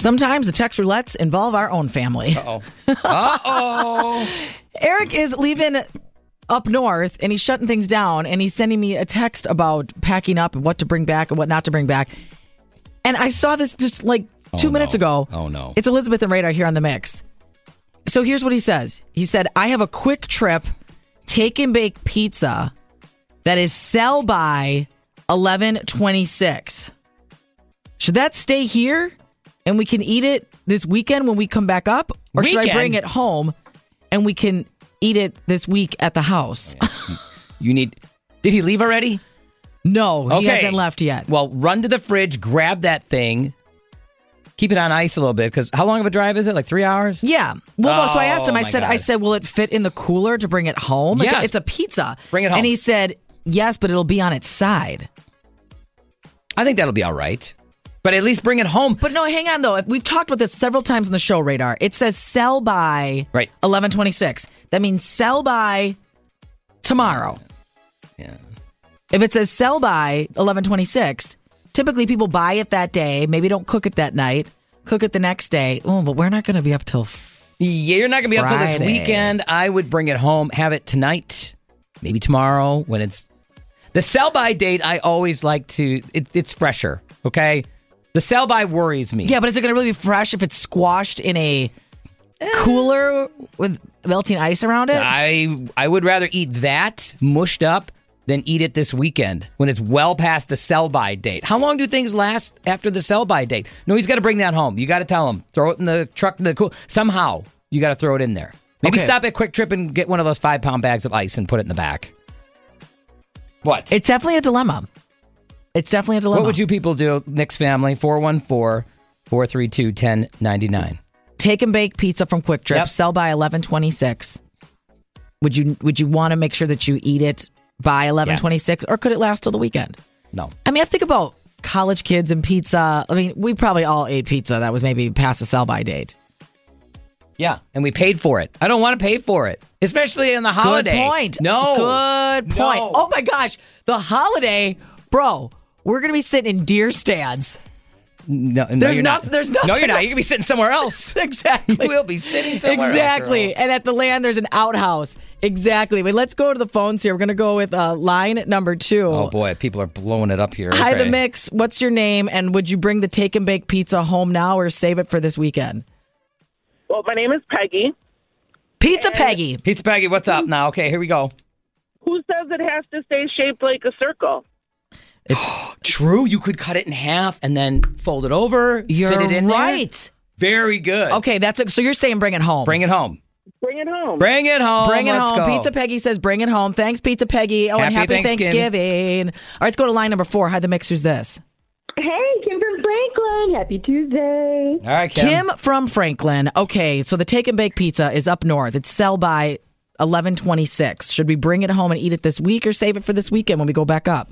Sometimes the text roulettes involve our own family. Eric is leaving up north, and he's shutting things down, and he's sending me a text about packing up and what to bring back and what not to bring back. And I saw this just like 2 minutes ago. Oh, no. It's Elizabeth and Radar here on The Mix. So here's what he says. He said, I have a quick trip take and bake pizza that is sell by 11/26. Should that stay here and we can eat it this weekend when we come back up? Or should I bring it home and we can eat it this week at the house? Did he leave already? No, he hasn't left yet. Well, run to the fridge, grab that thing, keep it on ice a little bit, because how long of a drive is it? Like 3 hours? Yeah. Well, no, so I asked him, I said, will it fit in the cooler to bring it home? Yes. It's a pizza. Bring it home. And he said, yes, but it'll be on its side. I think that'll be all right. But at least bring it home. But no, hang on, though. We've talked about this several times in the show, Radar. It says sell by 11/26. That means sell by tomorrow. Yeah. If it says sell by 11/26, typically people buy it that day, maybe don't cook it that night, cook it the next day. Oh, but we're not going to be up till you're not going to be up till this Friday. weekend. I would bring it home, have it tonight, maybe tomorrow when it's... The sell-by date, I always like to... It's fresher, okay? The sell-by worries me. Yeah, but is it going to really be fresh if it's squashed in a cooler with melting ice around it? I would rather eat that mushed up than eat it this weekend when it's well past the sell-by date. How long do things last after the sell-by date? No, he's got to bring that home. You got to tell him. Throw it in the truck. Somehow, you got to throw it in there. Maybe stop at Quick Trip and get one of those 5-pound bags of ice and put it in the back. What? It's definitely a dilemma. What would you people do, Nick's family? 414-432-1099. Take and bake pizza from Quick Trip. Sell by 11/26. Would you want to make sure that you eat it by 11/26, or could it last till the weekend? No. I mean, I think about college kids and pizza. I mean, we probably all ate pizza that was maybe past the sell-by date. Yeah, and we paid for it. I don't want to pay for it, especially in the holiday. Good point. No. Good point. No. Oh, my gosh. The holiday, bro, we're going to be sitting in deer stands. No, there's nothing. No, you're not. You're going to be sitting somewhere else. Exactly. We'll be sitting somewhere Exactly. else. And at the land, there's an outhouse. Exactly. But let's go to the phones here. We're going to go with line number 2. Oh, boy. People are blowing it up here. Hi, The Mix. What's your name? And would you bring the take and bake pizza home now or save it for this weekend? Well, my name is Peggy. Pizza Peggy. Pizza Peggy, what's up now? Okay, here we go. Who says it has to stay shaped like a circle? True. You could cut it in half and then fold it over. You're fit it in right. There. Very good. Okay, so you're saying bring it home. Bring it home. Bring it home. Bring it home. Bring it Let's home. go. Pizza Peggy says bring it home. Thanks, Pizza Peggy. Oh, and happy Thanksgiving. All right, let's go to line number 4. Hi, The Mix. Who's this? Hey, Kim from Franklin. Happy Tuesday. All right, Kim. Kim from Franklin. Okay, so the take and bake pizza is up north. It's sell by 11/26. Should we bring it home and eat it this week or save it for this weekend when we go back up?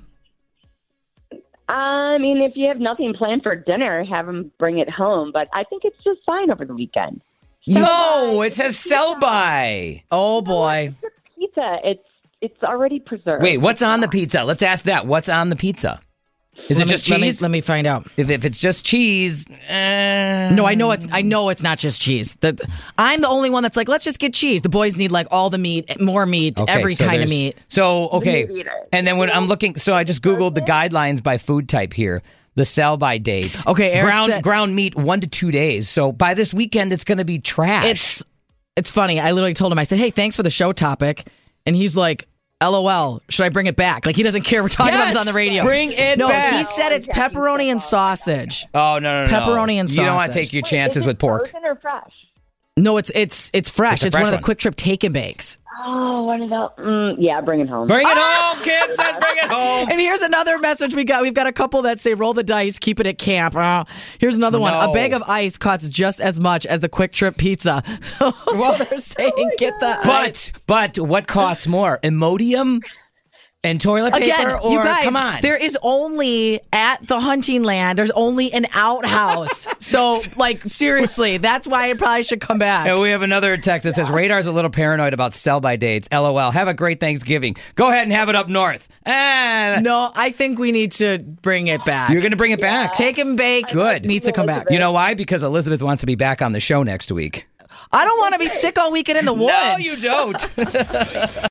I mean, if you have nothing planned for dinner, have them bring it home. But I think it's just fine over the weekend. No, it says sell by. Oh, boy. Pizza, it's already preserved. Wait, what's on the pizza? Let's ask that. What's on the pizza? Is it just cheese? Let me find out. If it's just cheese, no, I know it's not just cheese. I'm the only one that's like, let's just get cheese. The boys need like all the meat, more meat, every kind of meat. So and then when I'm looking, so I just Googled the guidelines by food type here. The sell by date. Okay, Eric ground meat 1 to 2 days. So by this weekend, it's going to be trash. It's funny. I literally told him. I said, "Hey, thanks for the show topic," and he's like, LOL, should I bring it back? Like, he doesn't care. We're talking about this on the radio. Bring it back. No, he said it's pepperoni and sausage. Oh, no. Pepperoni and sausage. You don't want to take your chances with pork. Frozen or fresh? No, it's fresh. It's one of the one. Quick Trip take and bakes. Oh, one of those. Yeah, bring it home. Bring it home, Kim says bring it home. And here's another message we got. We've got a couple that say roll the dice, keep it at camp. Here's another one. A bag of ice costs just as much as the Quick Trip pizza. Well, they're saying get the ice. But what costs more? Imodium And toilet paper, Again, or you guys, come on. there is only at the hunting land, there's only an outhouse. So, like, seriously, that's why it probably should come back. And we have another text that says, Radar's a little paranoid about sell-by dates. LOL. Have a great Thanksgiving. Go ahead and have it up north. No, I think we need to bring it back. You're going to bring it back? Take and bake. Good. Needs to come back. You know why? Because Elizabeth wants to be back on the show next week. I don't want to be sick all weekend in the woods. No, you don't.